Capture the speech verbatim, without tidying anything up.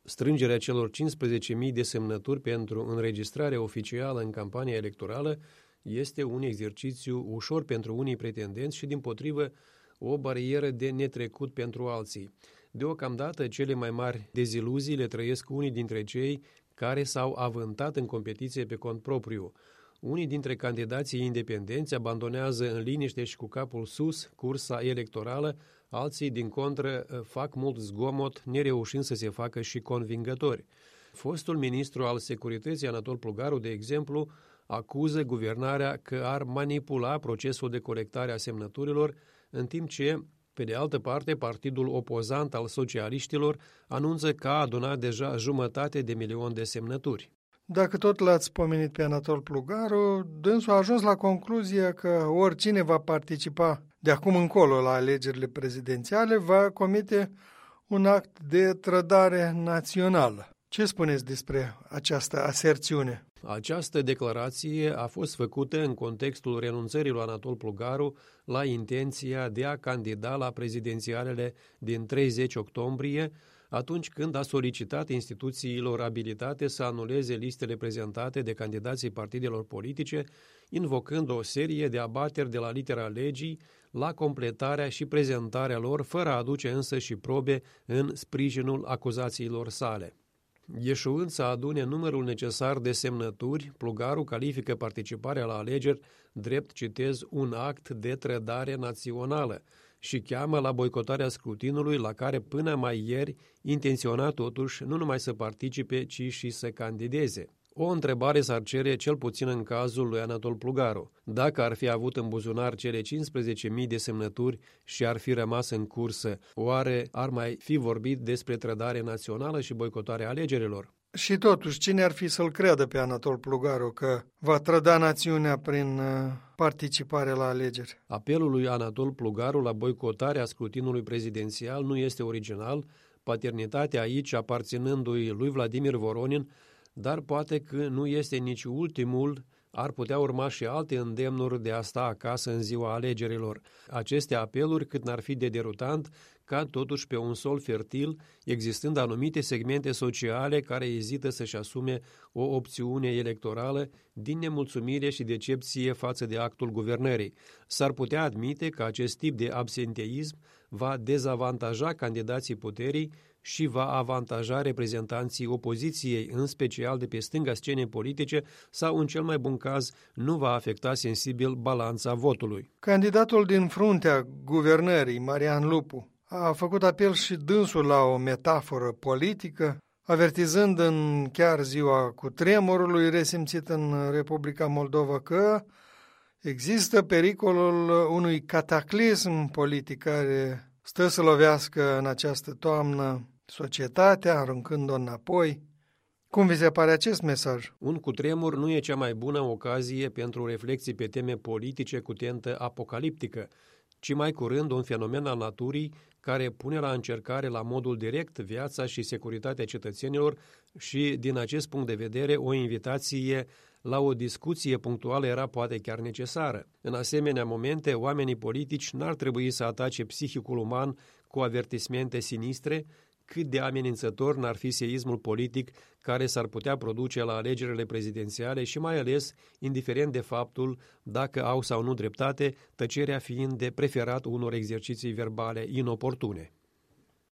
Strângerea celor cincisprezece mii de semnături pentru înregistrare oficială în campania electorală este un exercițiu ușor pentru unii pretendenți și, dimpotrivă, o barieră de netrecut pentru alții. Deocamdată, cele mai mari deziluzii le trăiesc unii dintre cei care s-au avântat în competiție pe cont propriu. Unii dintre candidații independenți abandonează în liniște și cu capul sus cursa electorală, alții, din contră, fac mult zgomot, nereușind să se facă și convingători. Fostul ministru al Securității, Anatol Plugaru, de exemplu, acuză guvernarea că ar manipula procesul de colectare a semnăturilor, în timp ce, pe de altă parte, partidul opozant al socialiștilor anunță că a adunat deja jumătate de milion de semnături. Dacă tot l-ați pomenit pe Anatol Plugaru, dânsul a ajuns la concluzia că oricine va participa de acum încolo la alegerile prezidențiale va comite un act de trădare națională. Ce spuneți despre această aserțiune? Această declarație a fost făcută în contextul renunțării lui Anatol Plugaru la intenția de a candida la prezidențialele din treizeci octombrie, atunci când a solicitat instituțiilor abilitate să anuleze listele prezentate de candidații partidelor politice, invocând o serie de abateri de la litera legii la completarea și prezentarea lor, fără a aduce însă și probe în sprijinul acuzațiilor sale. Ieșuând să adune numărul necesar de semnături, Plugaru califică participarea la alegeri drept, citez, un act de trădare națională și cheamă la boicotarea scrutinului, la care până mai ieri intenționa totuși nu numai să participe, ci și să candideze. O întrebare s-ar cere cel puțin în cazul lui Anatol Plugaru. Dacă ar fi avut în buzunar cele cincisprezece mii de semnături și ar fi rămas în cursă, oare ar mai fi vorbit despre trădare națională și boicotarea alegerilor? Și totuși, cine ar fi să-l creadă pe Anatol Plugaru că va trăda națiunea prin participare la alegeri? Apelul lui Anatol Plugaru la boicotarea scrutinului prezidențial nu este original, paternitatea aici aparținându-i lui Vladimir Voronin, dar poate că nu este nici ultimul, ar putea urma și alte îndemnuri de a sta acasă în ziua alegerilor. Aceste apeluri, cât n-ar fi de derutant, cad totuși pe un sol fertil, existând anumite segmente sociale care ezită să-și asume o opțiune electorală din nemulțumire și decepție față de actul guvernării. S-ar putea admite că acest tip de absenteism va dezavantaja candidații puterii și va avantaja reprezentanții opoziției, în special de pe stânga scenei politice, sau, în cel mai bun caz, nu va afecta sensibil balanța votului. Candidatul din fruntea guvernării, Marian Lupu, a făcut apel și dânsul la o metaforă politică, avertizând în chiar ziua cutremurului resimțit în Republica Moldova că există pericolul unui cataclism politic care stă să lovească în această toamnă societatea, aruncând-o înapoi. Cum vi se pare acest mesaj? Un cutremur nu e cea mai bună ocazie pentru reflexii pe teme politice cu tentă apocaliptică, ci mai curând un fenomen al naturii care pune la încercare la modul direct viața și securitatea cetățenilor și, din acest punct de vedere, o invitație la o discuție punctuală era poate chiar necesară. În asemenea momente, oamenii politici n-ar trebui să atace psihicul uman cu avertismente sinistre, cât de amenințător n-ar fi seismul politic care s-ar putea produce la alegerile prezidențiale și mai ales, indiferent de faptul dacă au sau nu dreptate, tăcerea fiind de preferat unor exerciții verbale inoportune.